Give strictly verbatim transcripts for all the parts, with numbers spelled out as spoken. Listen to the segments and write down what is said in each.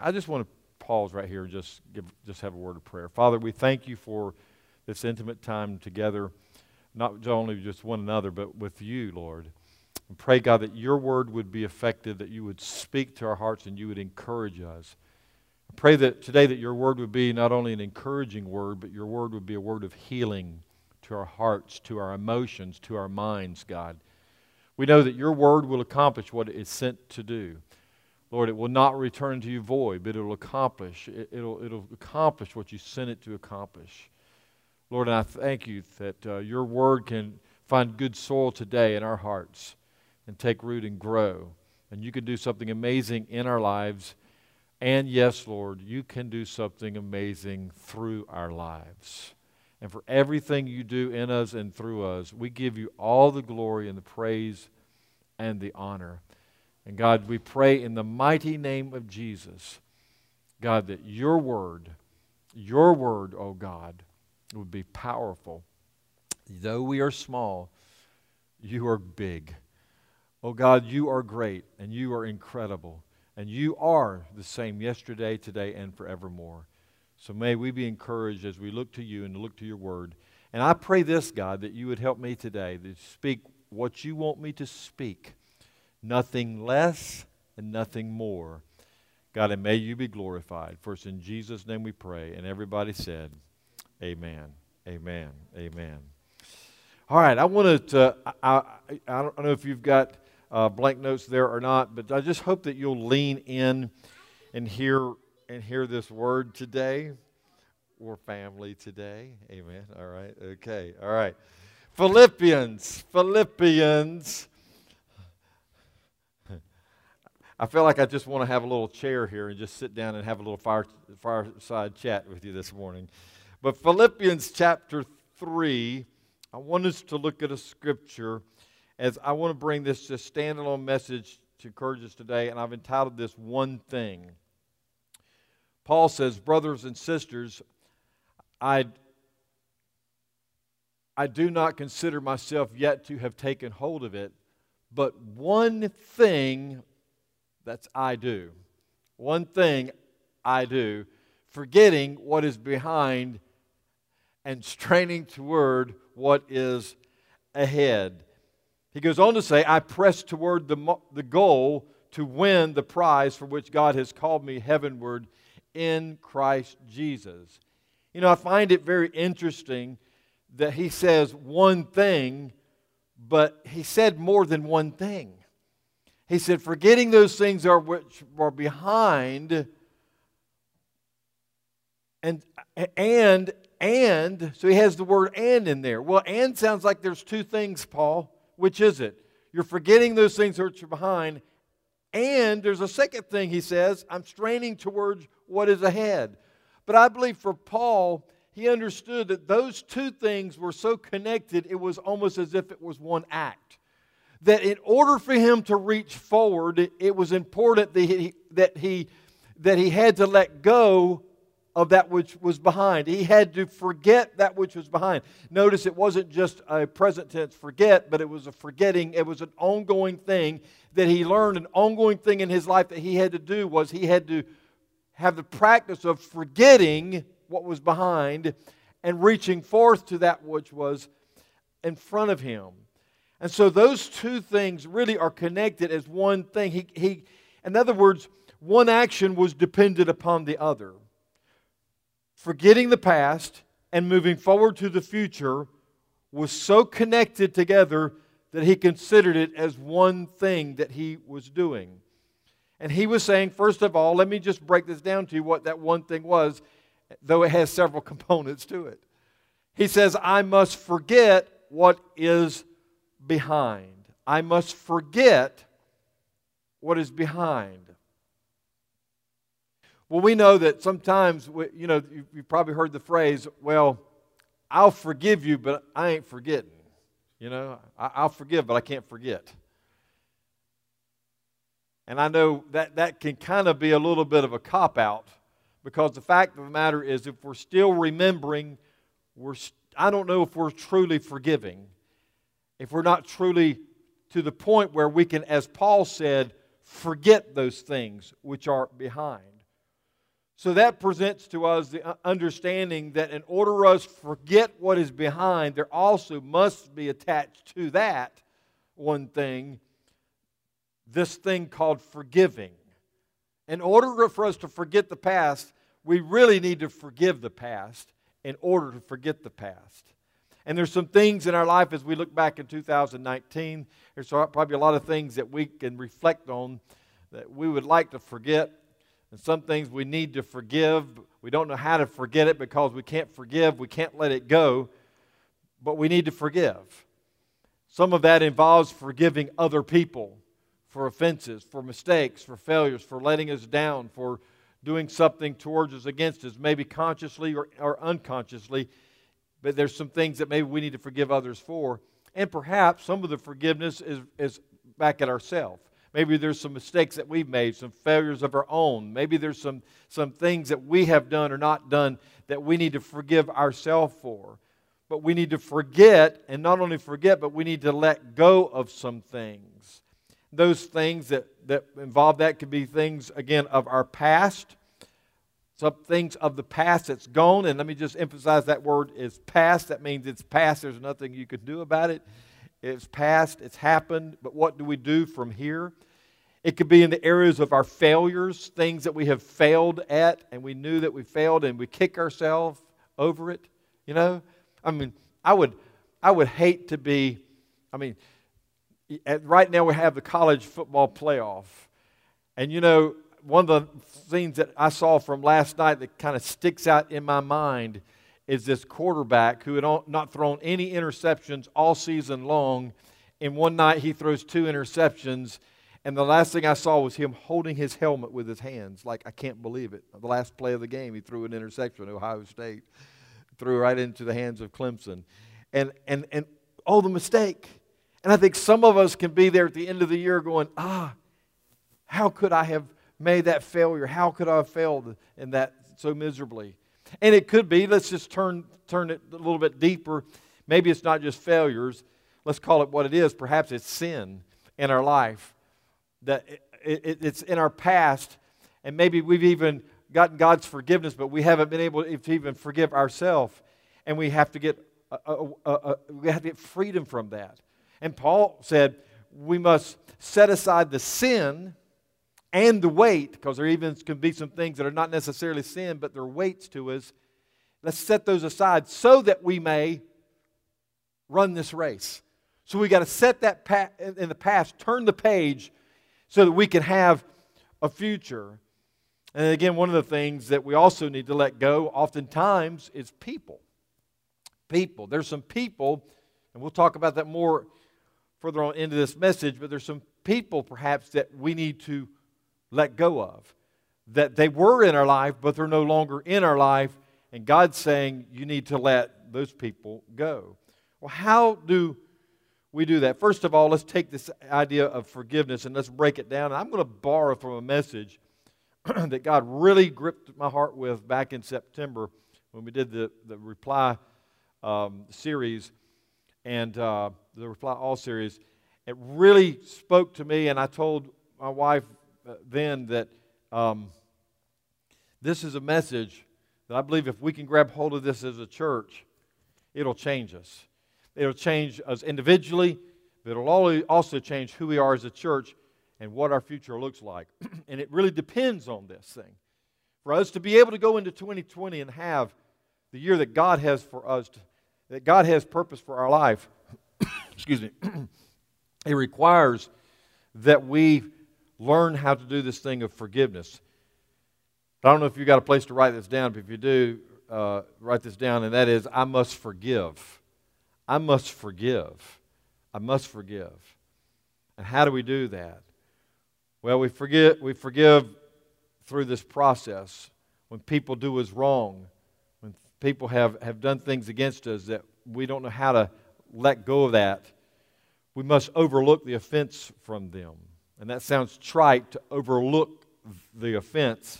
I just want to pause right here and just, give, just have a word of prayer. Father, we thank you for this intimate time together, not only just one another, but with you, Lord. And pray, God, that your word would be effective, that you would speak to our hearts and you would encourage us. I pray that today that your word would be not only an encouraging word, but your word would be a word of healing to our hearts, to our emotions, to our minds, God. We know that your word will accomplish what it is sent to do. Lord, it will not return to you void, but it will accomplish, it, it'll, it'll accomplish what you sent it to accomplish. Lord, and I thank you that uh, your word can find good soil today in our hearts and take root and grow. And you can do something amazing in our lives. And yes, Lord, you can do something amazing through our lives. And for everything you do in us and through us, we give you all the glory and the praise and the honor. And God, we pray in the mighty name of Jesus, God, that your word, your word, oh God, would be powerful. Though we are small, you are big. Oh God, you are great and you are incredible. And you are the same yesterday, today, and forevermore. So may we be encouraged as we look to you and look to your word. And I pray this, God, that you would help me today to speak what you want me to speak. Nothing less and nothing more. God, and may you be glorified. First, in Jesus' name we pray. And everybody said, amen, amen, amen. All right, I wanted to, I, I, I don't know if you've got uh, blank notes there or not, but I just hope that you'll lean in and hear and hear this word today. We're family today. Amen. All right. Okay. All right. Philippians. Philippians. I feel like I just want to have a little chair here and just sit down and have a little fire, fireside chat with you this morning. But Philippians chapter three, I want us to look at a scripture as I want to bring this just standalone message to encourage us today, and I've entitled this One Thing. Paul says, brothers and sisters, I, I do not consider myself yet to have taken hold of it, but one thing that's I do. One thing I do, forgetting what is behind and straining toward what is ahead. He goes on to say, I press toward the, the goal to win the prize for which God has called me heavenward in Christ Jesus. You know, I find it very interesting that he says one thing, but he said more than one thing. He said, forgetting those things are which are behind, and, and, and, so he has the word and in there. Well, and sounds like there's two things, Paul. Which is it? You're forgetting those things which are behind, and there's a second thing he says, I'm straining towards what is ahead. But I believe for Paul, he understood that those two things were so connected, it was almost as if it was one act. That in order for him to reach forward, it was important that he, that he, that he had to let go of that which was behind. He had to forget that which was behind. Notice it wasn't just a present tense forget, but it was a forgetting. It was an ongoing thing that he learned. An ongoing thing in his life that he had to do was he had to have the practice of forgetting what was behind and reaching forth to that which was in front of him. And so those two things really are connected as one thing. He, he, in other words, one action was dependent upon the other. Forgetting the past and moving forward to the future was so connected together that he considered it as one thing that he was doing. And he was saying, first of all, let me just break this down to you what that one thing was, though it has several components to it. He says, I must forget what is behind. I must forget what is behind. Well, we know that sometimes, we, you know, you, you've probably heard the phrase, well, I'll forgive you, but I ain't forgetting. You know, I, I'll forgive, but I can't forget. And I know that that can kind of be a little bit of a cop-out, because the fact of the matter is if we're still remembering, we're, I don't know if we're truly forgiving. If we're not truly to the point where we can, as Paul said, forget those things which are behind. So that presents to us the understanding that in order for us to forget what is behind, there also must be attached to that one thing, this thing called forgiving. In order for us to forget the past, we really need to forgive the past in order to forget the past. And there's some things in our life as we look back in two thousand nineteen, there's probably a lot of things that we can reflect on that we would like to forget. And some things we need to forgive. We don't know how to forget it because we can't forgive. We can't let it go. But we need to forgive. Some of that involves forgiving other people for offenses, for mistakes, for failures, for letting us down, for doing something towards us, against us, maybe consciously or, or unconsciously. But there's some things that maybe we need to forgive others for. And perhaps some of the forgiveness is, is back at ourselves. Maybe there's some mistakes that we've made, some failures of our own. Maybe there's some, some things that we have done or not done that we need to forgive ourselves for. But we need to forget, and not only forget, but we need to let go of some things. Those things that, that involve that could be things, again, of our past. Some things of the past that's gone. And let me just emphasize that word is past. That means it's past. There's nothing you can do about it. It's past, it's happened, but what do we do from here? It could be in the areas of our failures, things that we have failed at, and we knew that we failed, and we kick ourselves over it. You know, I mean, I would, I would hate to be. I mean, at, right now we have the college football playoff, and you know, one of the things that I saw from last night that kind of sticks out in my mind is this quarterback who had not thrown any interceptions all season long. In one night, he throws two interceptions, and the last thing I saw was him holding his helmet with his hands. Like, I can't believe it. The last play of the game, he threw an interception at Ohio State, threw right into the hands of Clemson. And, and, and oh, the mistake. And I think some of us can be there at the end of the year going, ah, how could I have made that failure? How could I have failed in that so miserably? And it could be, let's just turn turn it a little bit deeper. Maybe it's not just failures. Let's call it what it is. Perhaps it's sin in our life. That it, it, it's in our past, and maybe we've even gotten God's forgiveness, but we haven't been able to even forgive ourselves. And we have to get a, a, a, a, we have to get freedom from that. And Paul said we must set aside the sin and the weight, because there even can be some things that are not necessarily sin, but they're weights to us. Let's set those aside so that we may run this race. So we got to set that pa- in the past, turn the page so that we can have a future. And again, one of the things that we also need to let go oftentimes is people. People. There's some people, and we'll talk about that more further on into this message, but there's some people perhaps that we need to let go of, that they were in our life, but they're no longer in our life, and God's saying you need to let those people go. Well, how do we do that? First of all, let's take this idea of forgiveness and let's break it down. And I'm going to borrow from a message that God really gripped my heart with back in September when we did the, the Reply um, series and uh, the Reply All series. It really spoke to me, and I told my wife then that um, this is a message that I believe if we can grab hold of this as a church, it'll change us. It'll change us individually, but it'll also change who we are as a church and what our future looks like. And it really depends on this thing. For us to be able to go into twenty twenty and have the year that God has for us, to, that God has purpose for our life, excuse me, it requires that we learn how to do this thing of forgiveness. I don't know if you've got a place to write this down, but if you do, uh, write this down, and that is, I must forgive. I must forgive. I must forgive. And how do we do that? Well, we forgive, we forgive through this process. When people do us wrong, when people have, have done things against us that we don't know how to let go of that, we must overlook the offense from them. And that sounds trite, to overlook the offense.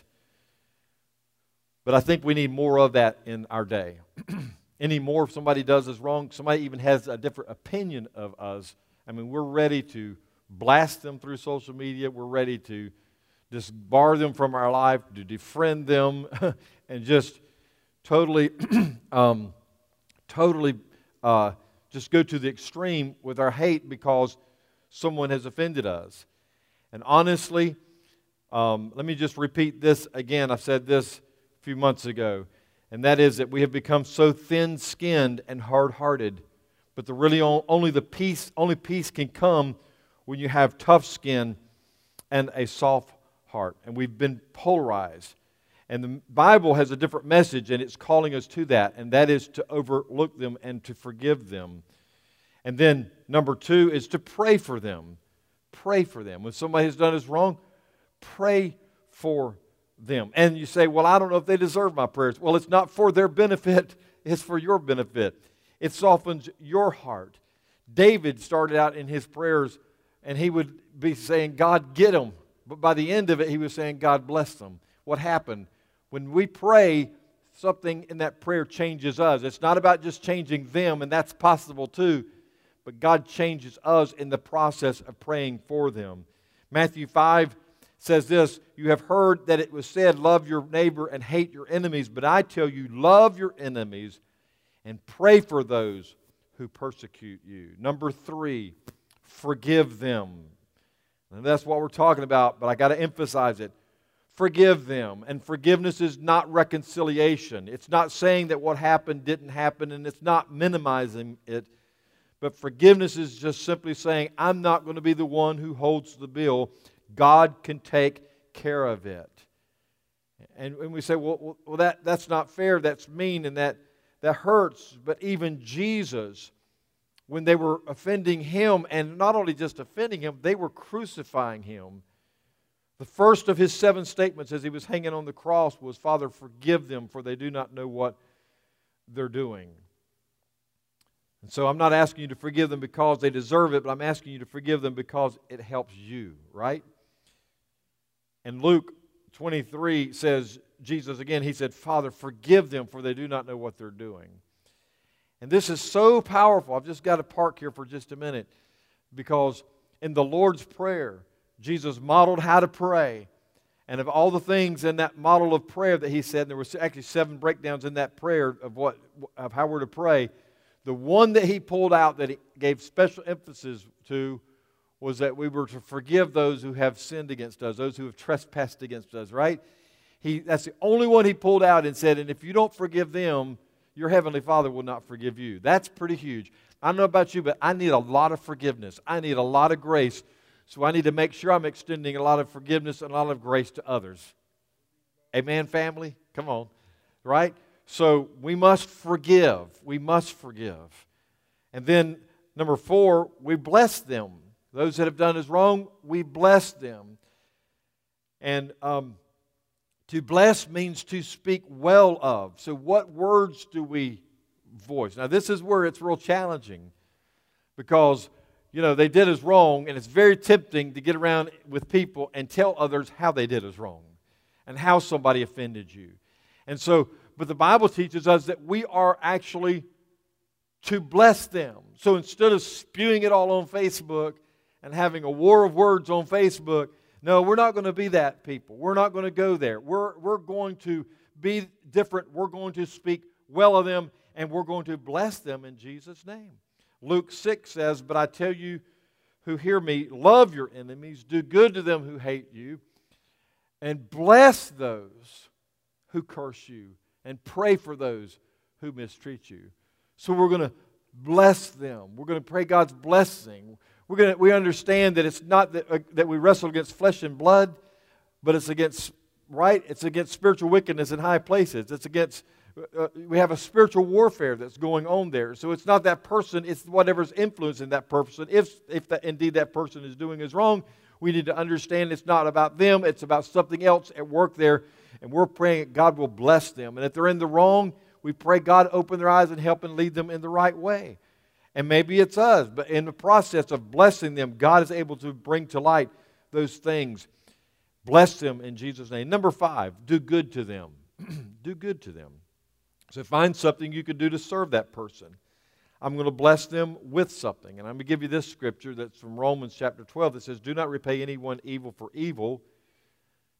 But I think we need more of that in our day. Any more if somebody does us wrong, somebody even has a different opinion of us, I mean, we're ready to blast them through social media. We're ready to just bar them from our life, to defriend them, and just totally, um, totally uh, just go to the extreme with our hate because someone has offended us. And honestly, um, let me just repeat this again. I said this a few months ago, and that is that we have become so thin-skinned and hard-hearted. But the really only the peace, only peace can come when you have tough skin and a soft heart. And we've been polarized. And the Bible has a different message, and it's calling us to that, and that is to overlook them and to forgive them. And then number two is to pray for them. Pray for them. When somebody has done us wrong, pray for them. And you say, well, I don't know if they deserve my prayers. Well, it's not for their benefit, it's for your benefit. It softens your heart. David started out in his prayers, and he would be saying, God, get them. But by the end of it, he was saying, God, bless them. What happened? When we pray, something in that prayer changes us. It's not about just changing them, and that's possible too, but God changes us in the process of praying for them. Matthew five says this, you have heard that it was said, love your neighbor and hate your enemies, but I tell you, love your enemies and pray for those who persecute you. Number three, forgive them. And that's what we're talking about, but I got to emphasize it. Forgive them. And forgiveness is not reconciliation. It's not saying that what happened didn't happen, and it's not minimizing it. But forgiveness is just simply saying, I'm not going to be the one who holds the bill. God can take care of it. And, and we say, well, well that, that's not fair, that's mean, and that, that hurts. But even Jesus, when they were offending Him, and not only just offending Him, they were crucifying Him. The first of His seven statements as He was hanging on the cross was, Father, forgive them, for they do not know what they're doing. And so I'm not asking you to forgive them because they deserve it, but I'm asking you to forgive them because it helps you, right? And Luke twenty-three says, Jesus again, He said, Father, forgive them, for they do not know what they're doing. And this is so powerful. I've just got to park here for just a minute, because in the Lord's Prayer, Jesus modeled how to pray. And of all the things in that model of prayer that He said, there were actually seven breakdowns in that prayer of what of how we're to pray. The one that He pulled out that He gave special emphasis to was that we were to forgive those who have sinned against us, those who have trespassed against us, right? He, that's the only one He pulled out and said, and if you don't forgive them, your Heavenly Father will not forgive you. That's pretty huge. I don't know about you, but I need a lot of forgiveness. I need a lot of grace. So I need to make sure I'm extending a lot of forgiveness and a lot of grace to others. Amen, family? Come on. Right? So we must forgive. We must forgive. And then number four, we bless them. Those that have done us wrong, we bless them. And um, to bless means to speak well of. So what words do we voice? Now this is where it's real challenging, because you know, they did us wrong, and it's very tempting to get around with people and tell others how they did us wrong and how somebody offended you. And so, but the Bible teaches us that we are actually to bless them. So instead of spewing it all on Facebook and having a war of words on Facebook, no, we're not going to be that people. We're not going to go there. We're, we're going to be different. We're going to speak well of them, and we're going to bless them in Jesus' name. Luke six says, but I tell you who hear me, love your enemies, do good to them who hate you, and bless those who curse you, and pray for those who mistreat you. So we're going to bless them. We're going to pray God's blessing. We're going to, we understand that it's not that, uh, that we wrestle against flesh and blood, but it's against, right? It's against spiritual wickedness in high places. It's against Uh, we have a spiritual warfare that's going on there. So it's not that person, it's whatever's influencing that person. If, if that, indeed that person is doing us wrong, we need to understand it's not about them, it's about something else at work there. And we're praying that God will bless them. And if they're in the wrong, we pray God open their eyes and help and lead them in the right way. And maybe it's us, but in the process of blessing them, God is able to bring to light those things. Bless them in Jesus' name. Number five, do good to them. Do good to them. So find something you can do to serve that person. I'm going to bless them with something. And I'm going to give you this scripture that's from Romans chapter twelve that says, do not repay anyone evil for evil.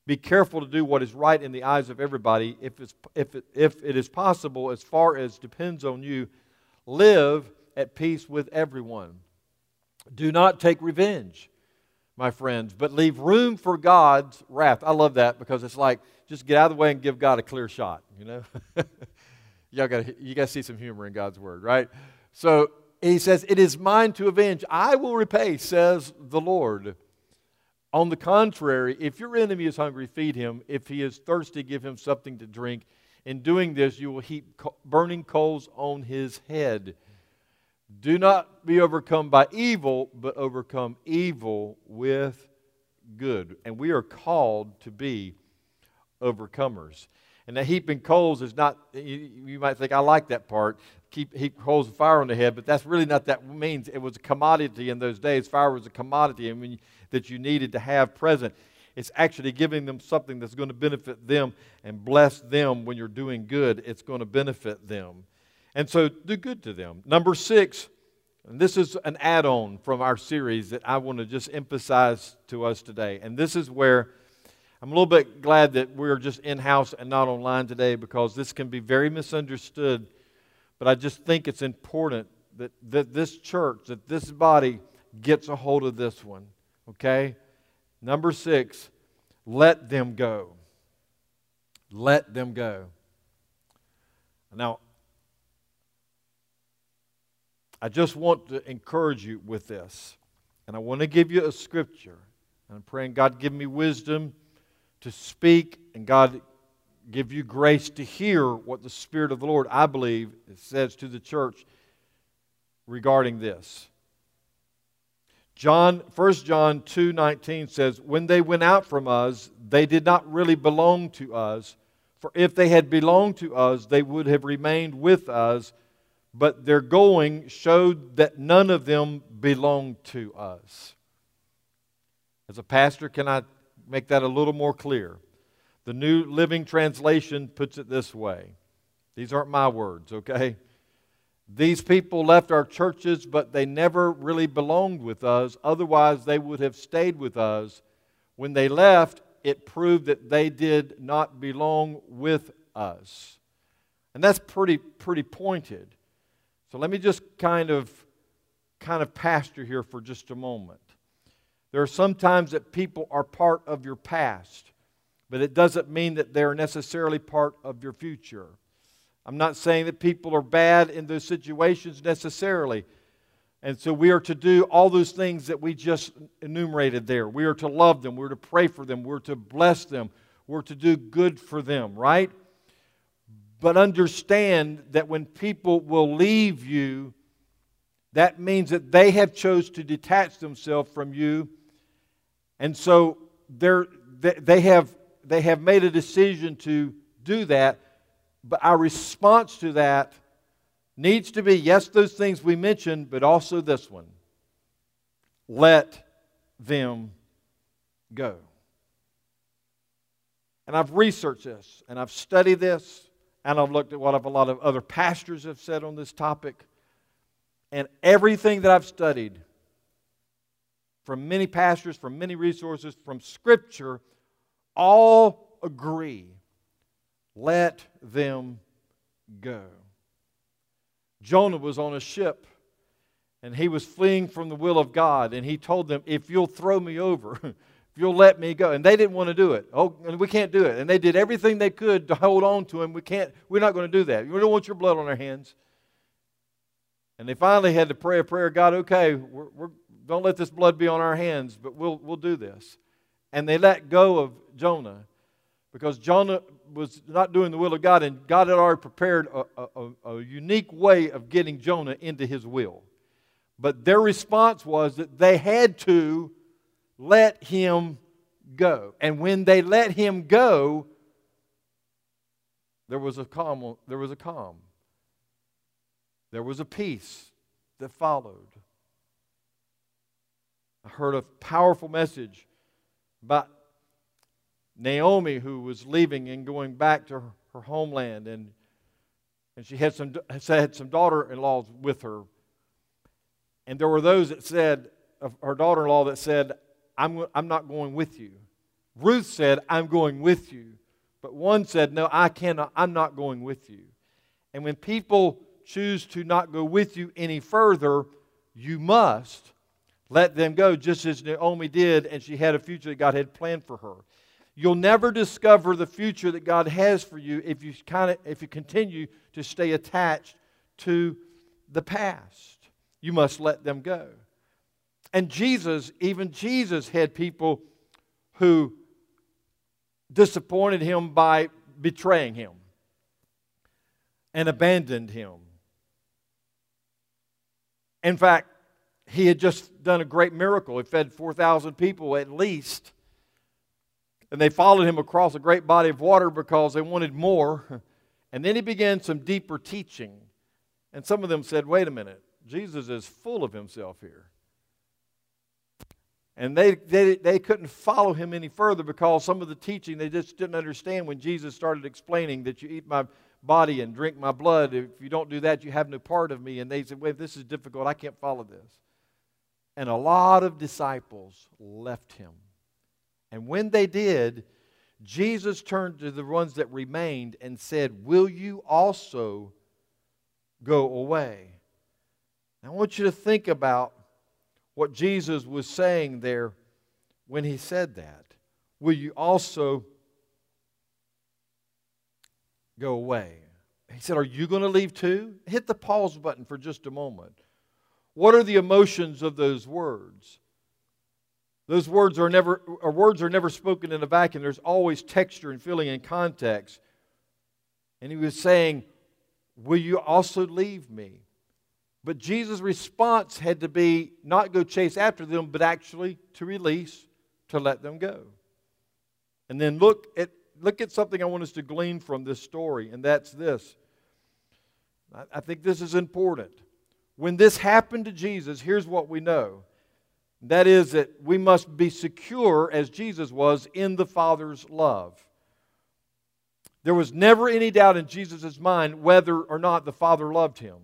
Be careful to do what is right in the eyes of everybody. If, it's, if, it, if it is possible, as far as depends on you, live at peace with everyone. Do not take revenge, my friends, but leave room for God's wrath. I love that because it's like, just get out of the way and give God a clear shot, you know? Y'all gotta, you got to see some humor in God's word, right? So he says, it is mine to avenge. I will repay, says the Lord. On the contrary, if your enemy is hungry, feed him. If he is thirsty, give him something to drink. In doing this, you will heap burning coals on his head. Do not be overcome by evil, but overcome evil with good. And we are called to be overcomers. And that heaping coals is not, you, you might think, I like that part, keep heap coals of fire on the head, but that's really not that means. It was a commodity in those days. Fire was a commodity and when you, that you needed to have present. It's actually giving them something that's going to benefit them and bless them when you're doing good. It's going to benefit them. And so do good to them. Number six, and this is an add-on from our series that I want to just emphasize to us today. And this is where I'm a little bit glad that we're just in-house and not online today because this can be very misunderstood. But I just think it's important that, that this church, that this body gets a hold of this one. Okay? Number six, let them go. Let them go. Now, I just want to encourage you with this. And I want to give you a scripture. And I'm praying God give me wisdom to speak and God give you grace to hear what the Spirit of the Lord, I believe, says to the church regarding this. John, First John two nineteen says, when they went out from us, they did not really belong to us. For if they had belonged to us, they would have remained with us. But their going showed that none of them belonged to us. As a pastor, can I make that a little more clear? The New Living Translation puts it this way. These aren't my words, okay? These people left our churches, but they never really belonged with us. Otherwise, they would have stayed with us. When they left, it proved that they did not belong with us. And that's pretty, pretty pointed. So let me just kind of, kind of pastor here for just a moment. There are some times that people are part of your past, but it doesn't mean that they're necessarily part of your future. I'm not saying that people are bad in those situations necessarily. And so we are to do all those things that we just enumerated there. We are to love them. We're to pray for them. We're to bless them. We're to do good for them, right? But understand that when people will leave you, that means that they have chose to detach themselves from you. And so they're, they have, they have made a decision to do that. But our response to that needs to be, yes, those things we mentioned, but also this one. Let them go. And I've researched this, and I've studied this, and I've looked at what a lot of other pastors have said on this topic. And everything that I've studied from many pastors, from many resources, from Scripture, all agree. Let them go. Jonah was on a ship, and he was fleeing from the will of God, and he told them, if you'll throw me over, if you'll let me go. And they didn't want to do it. Oh, and we can't do it. And they did everything they could to hold on to him. We can't, we're not going to do that. We don't want your blood on our hands. And they finally had to pray a prayer, God, okay, we're, we're, don't let this blood be on our hands, but we'll, we'll do this. And they let go of Jonah because Jonah was not doing the will of God, and God had already prepared a, a, a unique way of getting Jonah into His will. But their response was that they had to let him go. And when they let him go, there was a calm. There was a calm. There was a peace that followed. I heard a powerful message about Naomi, who was leaving and going back to her, her homeland, and and she had some had some daughter-in-laws with her, and there were those that said, of her daughter-in-law that said, "I'm I'm not going with you. Ruth said, I'm going with you. But one said, no, I cannot, I'm not going with you. And when people choose to not go with you any further, you must let them go, just as Naomi did, and she had a future that God had planned for her. You'll never discover the future that God has for you if you kind of if you continue to stay attached to the past. You must let them go. And Jesus, even Jesus had people who disappointed him by betraying him and abandoned him. In fact, he had just done a great miracle. He fed four thousand people at least. And they followed him across a great body of water because they wanted more. And then he began some deeper teaching. And some of them said, wait a minute, Jesus is full of himself here. And they, they, they couldn't follow him any further because some of the teaching they just didn't understand when Jesus started explaining that you eat my body and drink my blood. If you don't do that, you have no part of me. And they said, wait, this is difficult. I can't follow this. And a lot of disciples left him. And when they did, Jesus turned to the ones that remained and said, will you also go away? I want you to think about what Jesus was saying there when he said that. Will you also go away? He said, are you going to leave too? Hit the pause button for just a moment. What are the emotions of those words? Those words are never, or words are never spoken in a vacuum. There's always texture and feeling and context. And he was saying, will you also leave me? But Jesus' response had to be not go chase after them, but actually to release, to let them go. And then look at, look at something I want us to glean from this story, and that's this. I, I think this is important. When this happened to Jesus, here's what we know. That is that we must be secure, as Jesus was, in the Father's love. There was never any doubt in Jesus' mind whether or not the Father loved him.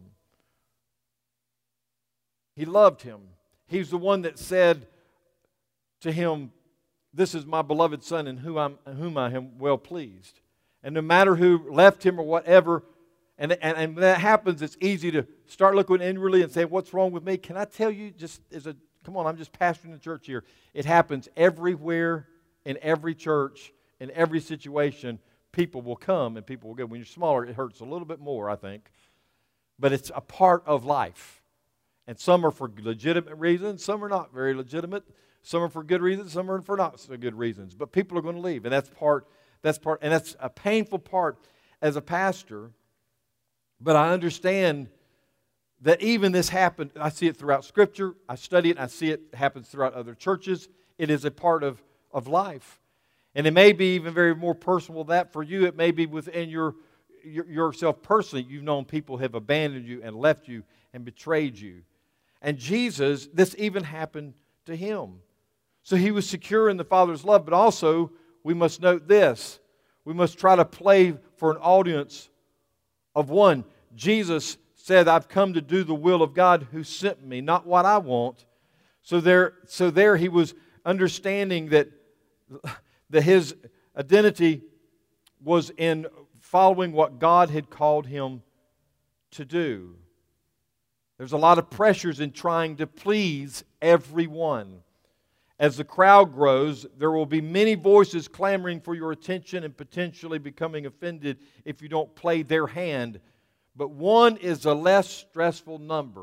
He loved him. He's the one that said to him, this is my beloved Son in whom, I'm, in whom I am well pleased. And no matter who left him or whatever, and, and, and when that happens, it's easy to start looking inwardly and say, what's wrong with me? Can I tell you, just as a Come on, I'm just pastoring the church here. It happens everywhere, in every church, in every situation. People will come and people will go. When you're smaller, it hurts a little bit more, I think. But it's a part of life. And some are for legitimate reasons. Some are not very legitimate. Some are for good reasons. Some are for not so good reasons. But people are going to leave. And that's part, that's part, and that's a painful part as a pastor. But I understand that even this happened. I see it throughout Scripture. I study it. And I see it happens throughout other churches. It is a part of, of life. And it may be even very more personal than that for you. It may be within your, your yourself personally. You've known people have abandoned you and left you and betrayed you. And Jesus, this even happened to him. So he was secure in the Father's love. But also, we must note this. We must try to play for an audience of one. Jesus said, I've come to do the will of God who sent me, not what I want. So there, so there he was understanding that, that his identity was in following what God had called him to do. There's a lot of pressures in trying to please everyone. As the crowd grows, there will be many voices clamoring for your attention and potentially becoming offended if you don't play their hand. But one is a less stressful number.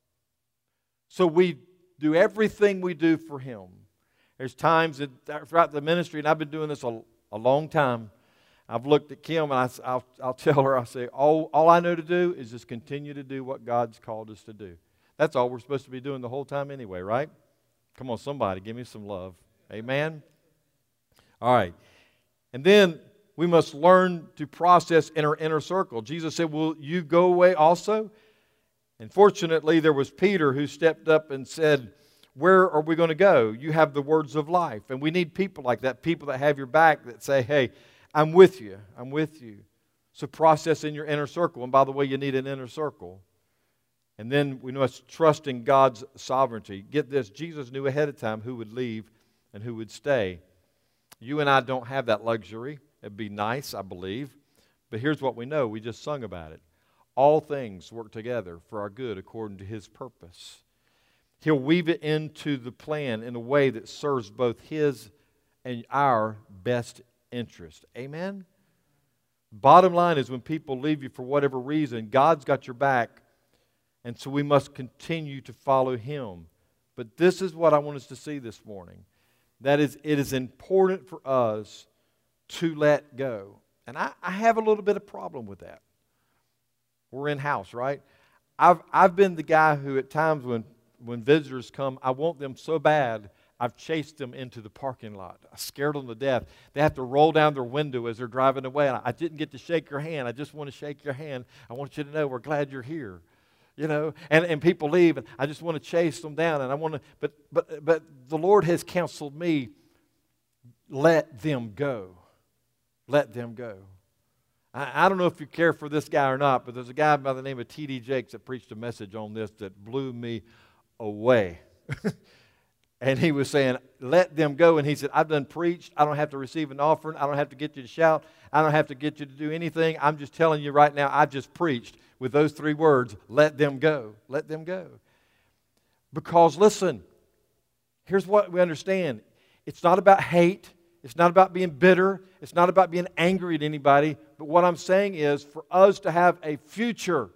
So we do everything we do for Him. There's times that throughout the ministry, and I've been doing this a, a long time, I've looked at Kim and I, I'll, I'll tell her, I say, all, all I know to do is just continue to do what God's called us to do. That's all we're supposed to be doing the whole time anyway, right? Come on, somebody, give me some love. Amen? All right. And then we must learn to process in our inner circle. Jesus said, will you go away also? And fortunately, there was Peter who stepped up and said, where are we going to go? You have the words of life. And we need people like that, people that have your back that say, hey, I'm with you. I'm with you. So process in your inner circle. And by the way, you need an inner circle. And then we must trust in God's sovereignty. Get this, Jesus knew ahead of time who would leave and who would stay. You and I don't have that luxury. It'd be nice, I believe. But here's what we know. We just sung about it. All things work together for our good according to His purpose. He'll weave it into the plan in a way that serves both His and our best interest. Amen? Bottom line is, when people leave you for whatever reason, God's got your back, and so we must continue to follow Him. But this is what I want us to see this morning. That is, it is important for us to let go. And I, I have a little bit of problem with that. We're in-house, right? I've, I've been the guy who at times when, when visitors come, I want them so bad, I've chased them into the parking lot. I scared them to death. They have to roll down their window as they're driving away. And I, I didn't get to shake your hand. I just want to shake your hand. I want you to know we're glad you're here. You know, and, and people leave, and I just want to chase them down. And I want to, but but but the Lord has counseled me, let them go. Let them go. I, I don't know if you care for this guy or not, but there's a guy by the name of T D Jakes that preached a message on this that blew me away. And he was saying, let them go. And he said, I've done preached. I don't have to receive an offering. I don't have to get you to shout. I don't have to get you to do anything. I'm just telling you right now, I just preached with those three words, let them go. Let them go. Because listen, here's what we understand. It's not about hate. It's not about being bitter. It's not about being angry at anybody. But what I'm saying is, for us to have a future,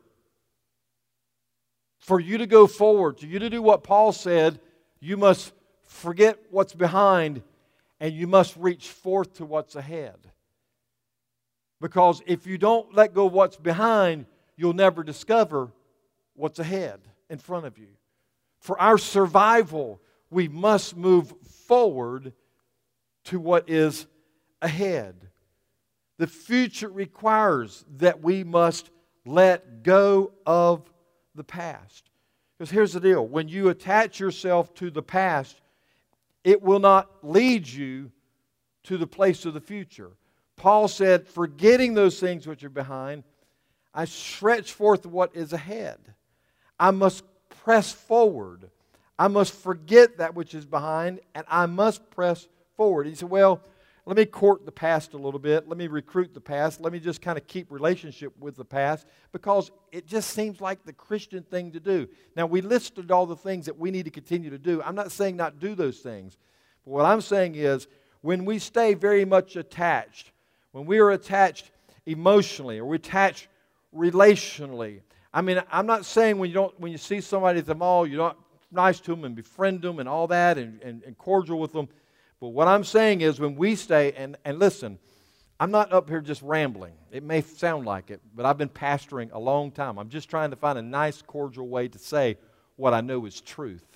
for you to go forward, for you to do what Paul said, you must forget what's behind and you must reach forth to what's ahead. Because if you don't let go of what's behind, you'll never discover what's ahead in front of you. For our survival, we must move forward to what is ahead. The future requires that we must let go of the past. Because here's the deal. When you attach yourself to the past, it will not lead you to the place of the future. Paul said, forgetting those things which are behind, I stretch forth what is ahead. I must press forward. I must forget that which is behind, and I must press forward. He said, well, let me court the past a little bit. Let me recruit the past. Let me just kind of keep relationship with the past, because it just seems like the Christian thing to do. Now, we listed all the things that we need to continue to do. I'm not saying not do those things. But what I'm saying is, when we stay very much attached, when we are attached emotionally or we're attached relationally, I mean, I'm not saying when you don't, when you see somebody at the mall, you're not nice to them and befriend them and all that and, and, and cordial with them. But what I'm saying is, when we stay, and, and listen, I'm not up here just rambling. It may sound like it, but I've been pastoring a long time. I'm just trying to find a nice, cordial way to say what I know is truth.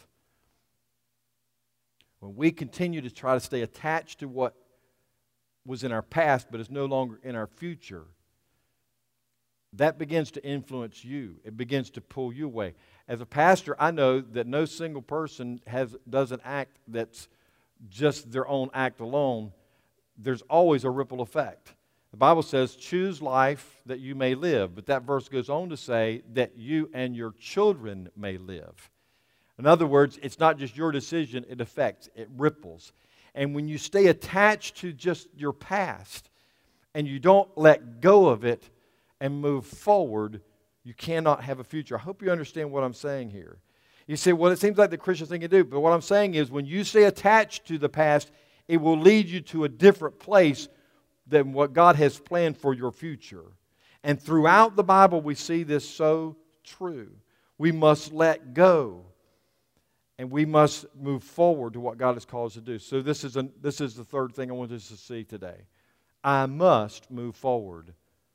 When we continue to try to stay attached to what was in our past but is no longer in our future, that begins to influence you. It begins to pull you away. As a pastor, I know that no single person has does an act that's just their own act alone. There's always a ripple effect. The Bible says, choose life that you may live. But that verse goes on to say that you and your children may live. In other words, it's not just your decision, it affects, it ripples. And when you stay attached to just your past and you don't let go of it and move forward, you cannot have a future. I hope you understand what I'm saying here. You say, well, it seems like the Christian thing to do. But what I'm saying is, when you stay attached to the past, it will lead you to a different place than what God has planned for your future. And throughout the Bible, we see this so true. We must let go. And we must move forward to what God has called us to do. So this is, a, this is the third thing I want us to see today. I must move forward.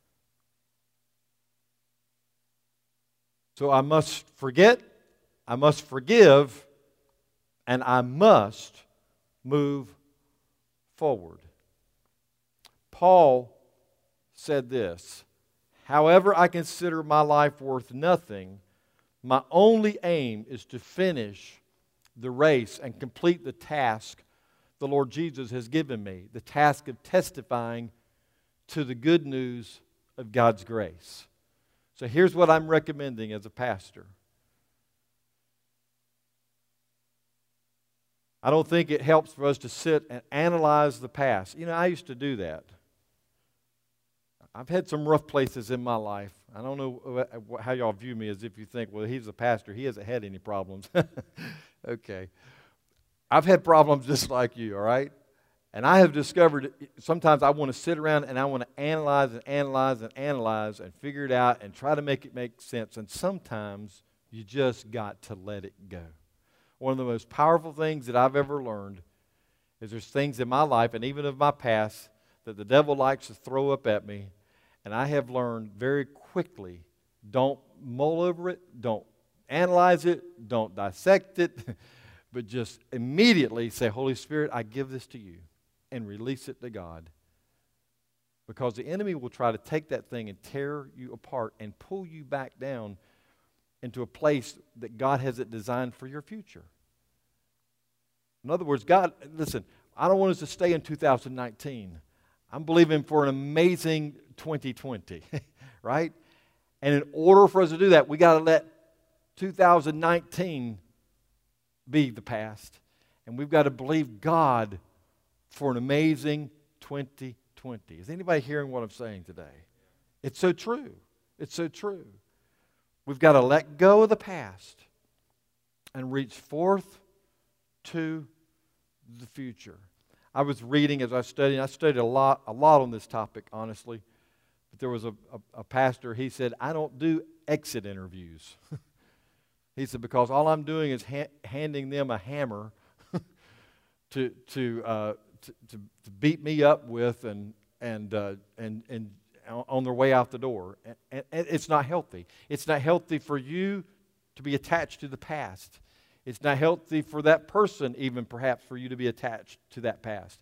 So I must forget, I must forgive, and I must move forward. Paul said this, however I consider my life worth nothing, my only aim is to finish the race and complete the task the Lord Jesus has given me, the task of testifying to the good news of God's grace. So here's what I'm recommending as a pastor. I don't think it helps for us to sit and analyze the past. You know, I used to do that. I've had some rough places in my life. I don't know how y'all view me, as if you think, well, he's a pastor. He hasn't had any problems. Okay. I've had problems just like you, all right? And I have discovered sometimes I want to sit around and I want to analyze and analyze and analyze and figure it out and try to make it make sense. And sometimes you just got to let it go. One of the most powerful things that I've ever learned is there's things in my life and even of my past that the devil likes to throw up at me. And I have learned very quickly, don't mull over it, don't analyze it, don't dissect it, but just immediately say, Holy Spirit, I give this to you, and release it to God. Because the enemy will try to take that thing and tear you apart and pull you back down into a place that God has it designed for your future. In other words, God, listen, I don't want us to stay in two thousand nineteen. I'm believing for an amazing twenty twenty, right? And in order for us to do that, we got to let two thousand nineteen be the past. And we've got to believe God for an amazing twenty twenty. Is anybody hearing what I'm saying today? It's so true. It's so true. We've got to let go of the past and reach forth to the future. I was reading as I studied. I studied a lot, a lot on this topic, honestly. But there was a, a, a pastor. He said, "I don't do exit interviews." He said, because all I'm doing is ha- handing them a hammer to to, uh, to to to beat me up with, and and uh, and and on their way out the door. And, and, and it's not healthy. It's not healthy for you to be attached to the past. It's not healthy for that person, even perhaps, for you to be attached to that past.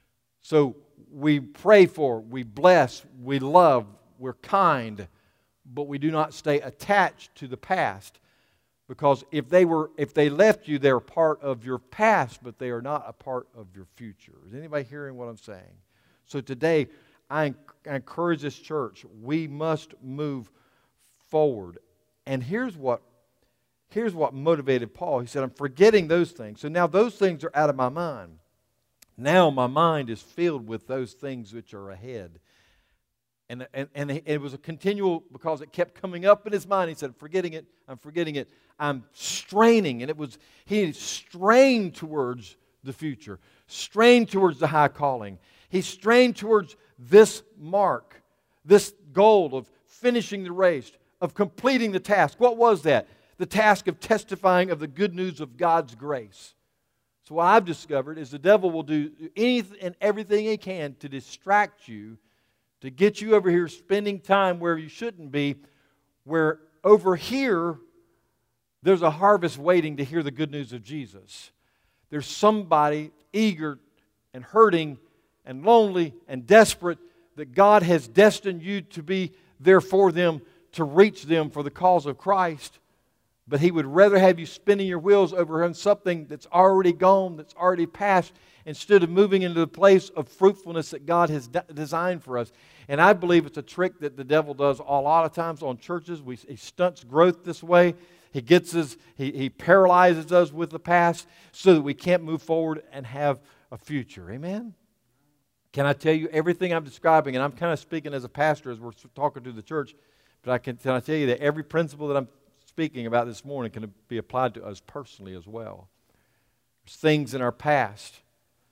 So we pray for, we bless, we love, we're kind, but we do not stay attached to the past. Because if they were, if they left you, they're part of your past, but they are not a part of your future. Is anybody hearing what I'm saying? So today, I, I encourage this church, we must move forward. And here's what Here's what motivated Paul. He said, I'm forgetting those things. So now those things are out of my mind. Now my mind is filled with those things which are ahead. And, and, and it was a continual, because it kept coming up in his mind. He said, forgetting it, I'm forgetting it. I'm straining. And it was, he strained towards the future, strained towards the high calling. He strained towards this mark, this goal of finishing the race, of completing the task. What was that? The task of testifying of the good news of God's grace. So what I've discovered is the devil will do anything and everything he can to distract you, to get you over here spending time where you shouldn't be, where over here there's a harvest waiting to hear the good news of Jesus. There's somebody eager and hurting and lonely and desperate that God has destined you to be there for them, to reach them for the cause of Christ. But he would rather have you spinning your wheels over on something that's already gone, that's already passed, instead of moving into the place of fruitfulness that God has de- designed for us. And I believe it's a trick that the devil does a lot of times on churches. We, he stunts growth this way. He gets us, he, he paralyzes us with the past so that we can't move forward and have a future. Amen? Can I tell you everything I'm describing, and I'm kind of speaking as a pastor as we're talking to the church, but I can, can I tell you that every principle that I'm speaking about this morning can be applied to us personally as well. There's things in our past,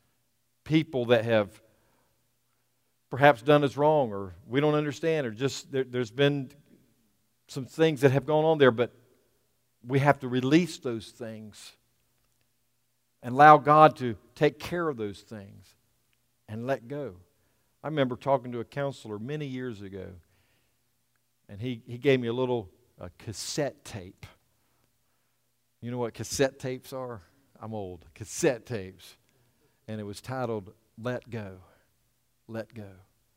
people that have perhaps done us wrong, or we don't understand, or just there, there's been some things that have gone on there, but we have to release those things and allow God to take care of those things and let go. I remember talking to a counselor many years ago, and he, he gave me a little a cassette tape. You know what cassette tapes are? I'm old. Cassette tapes. And it was titled, Let Go. Let Go.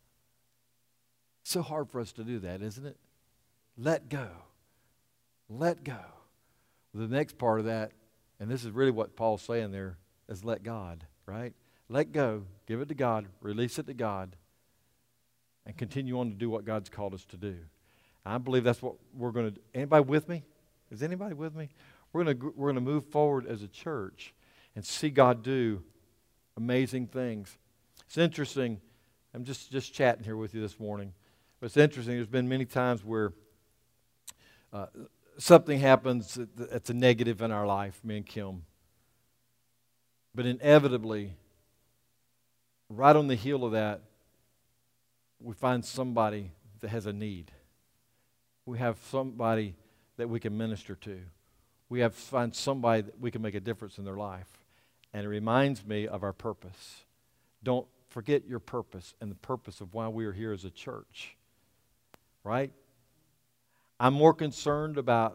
So hard for us to do that, isn't it? Let go. Let go. The next part of that, and this is really what Paul's saying there, is let God, right? Let go. Give it to God. Release it to God. And continue on to do what God's called us to do. I believe that's what we're going to do. Anybody with me? Is anybody with me? We're going to we're going to move forward as a church. and see God do amazing things. It's interesting. I'm just, just chatting here with you this morning. But it's interesting. There's been many times where uh, something happens that's a negative in our life, me and Kim. But inevitably, right on the heel of that, we find somebody that has a need. We have somebody that we can minister to. We have to find somebody that we can make a difference in their life. And it reminds me of our purpose. Don't forget your purpose and the purpose of why we are here as a church. Right? I'm more concerned about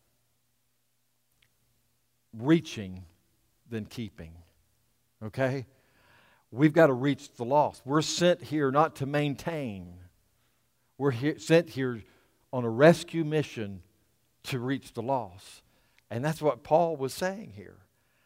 reaching than keeping. Okay? We've got to reach the lost. We're sent here not to maintain. We're here, sent here on a rescue mission to reach the lost. And that's what Paul was saying here.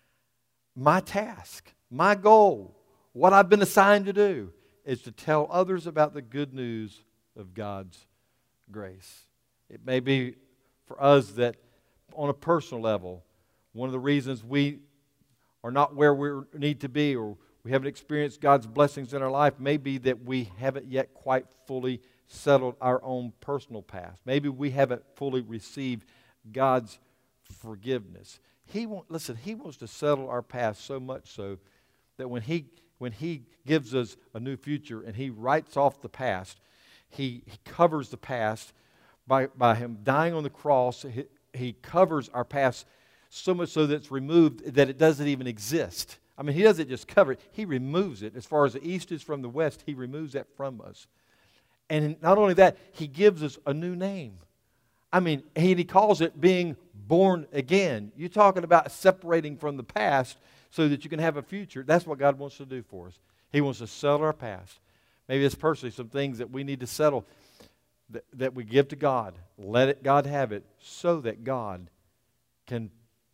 My task, my goal, what I've been assigned to do is to tell others about the good news of God's grace. It may be for us that on a personal level, one of the reasons we are not where we need to be or we haven't experienced God's blessings in our life may be that we haven't yet quite fully settled our own personal past. Maybe we haven't fully received God's forgiveness. He want, listen, He wants to settle our past so much so that when He when He gives us a new future and He writes off the past, He, he covers the past by, by Him dying on the cross. He, he covers our past so much so that it's removed that it doesn't even exist. I mean, He doesn't just cover it. He removes it. As far as the east is from the west, He removes that from us. And not only that, He gives us a new name. I mean, He, he calls it being born again. You're talking about separating from the past so that you can have a future. That's what God wants to do for us. He wants to settle our past. Maybe it's personally some things that we need to settle that, that we give to God. Let it, God have it so that God can,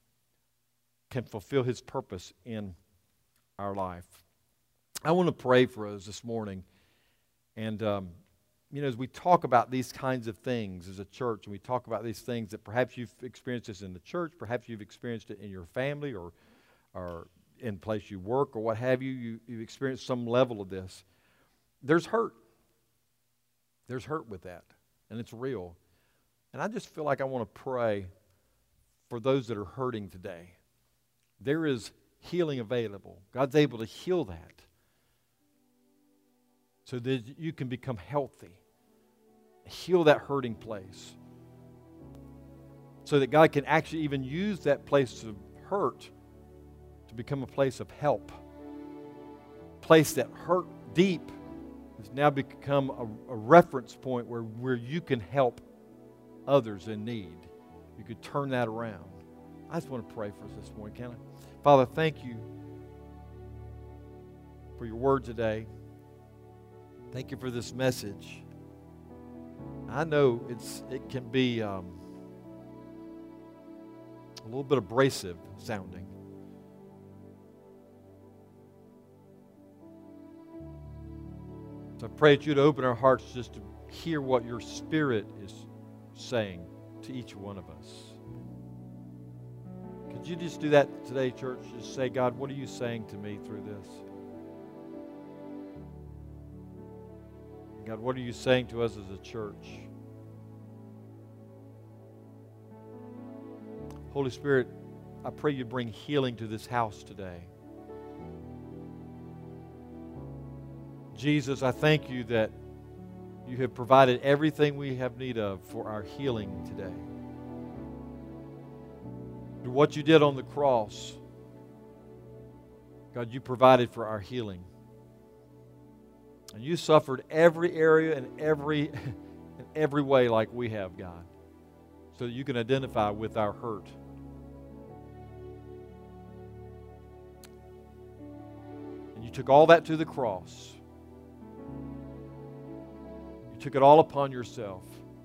can fulfill His purpose in our life. I want to pray for us this morning. And, um, you know, as we talk about these kinds of things as a church, and we talk about these things that perhaps you've experienced this in the church, perhaps you've experienced it in your family or or in place you work or what have you, you, you've experienced some level of this. There's hurt. There's hurt with that, and it's real. And I just feel like I want to pray for those that are hurting today. There is healing available. God's able to heal that so that you can become healthy. Heal that hurting place so that God can actually even use that place of hurt to become a place of help. A place that hurt deep has now become a, a reference point where, where you can help others in need. You could turn that around. I just want to pray for us this morning, can I? Father, thank you for your word today. Thank you for this message. I know it's it can be um, a little bit abrasive sounding. So I pray that you'd open our hearts just to hear what your Spirit is saying to each one of us. Could you just do that today, church? Just say, God, what are you saying to me through this? God, what are you saying to us as a church? Holy Spirit, I pray you bring healing to this house today. Jesus, I thank you that you have provided everything we have need of for our healing today. Through what you did on the cross, God, you provided for our healing. And you suffered every area and every, in every way like we have, God, so that you can identify with our hurt. And you took all that to the cross. You took it all upon yourself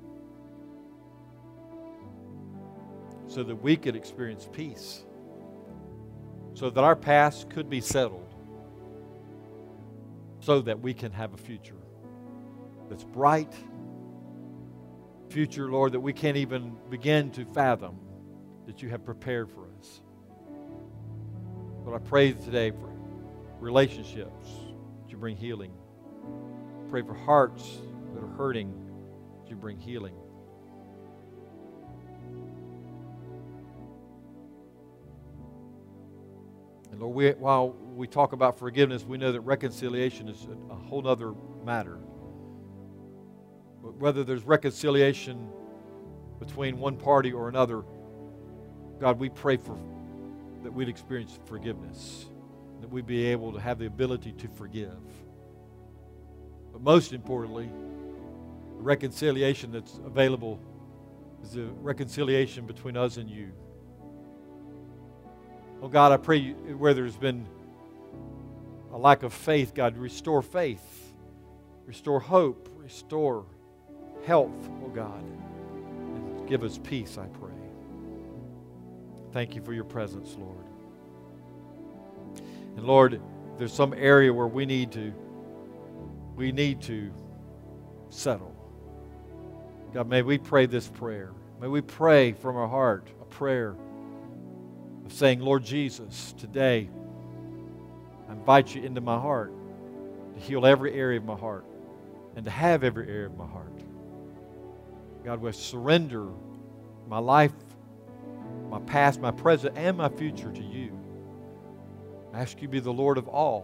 so that we could experience peace, so that our past could be settled, so that we can have a future that's bright, future, Lord, that we can't even begin to fathom that you have prepared for us. Lord, I pray today for relationships that you bring healing. Pray for hearts that are hurting that you bring healing. And Lord, we, while we talk about forgiveness, we know that reconciliation is a, a whole other matter. But whether there's reconciliation between one party or another, God, we pray for that we'd experience forgiveness, that we'd be able to have the ability to forgive. But most importantly, the reconciliation that's available is the reconciliation between us and you. Oh God, I pray you, where there's been a lack of faith, God, restore faith, restore hope, restore health, oh God, and give us peace, I pray. Thank you for your presence, Lord. And Lord, if there's some area where we need to, we need to settle. God, may we pray this prayer. May we pray from our heart a prayer of saying, Lord Jesus, today I invite you into my heart to heal every area of my heart and to have every area of my heart. God, we surrender my life, my past, my present, and my future to you. I ask you to be the Lord of all.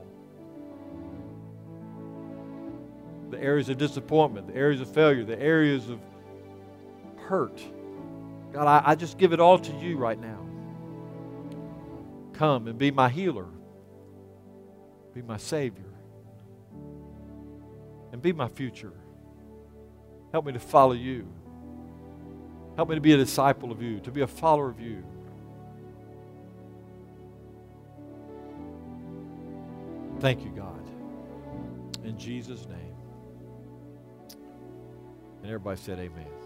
The areas of disappointment, the areas of failure, the areas of hurt. God, I, I just give it all to you right now. Come and be my healer. Be my Savior. And be my future. Help me to follow you. Help me to be a disciple of you, to be a follower of you. Thank you, God. In Jesus' name. And everybody said amen.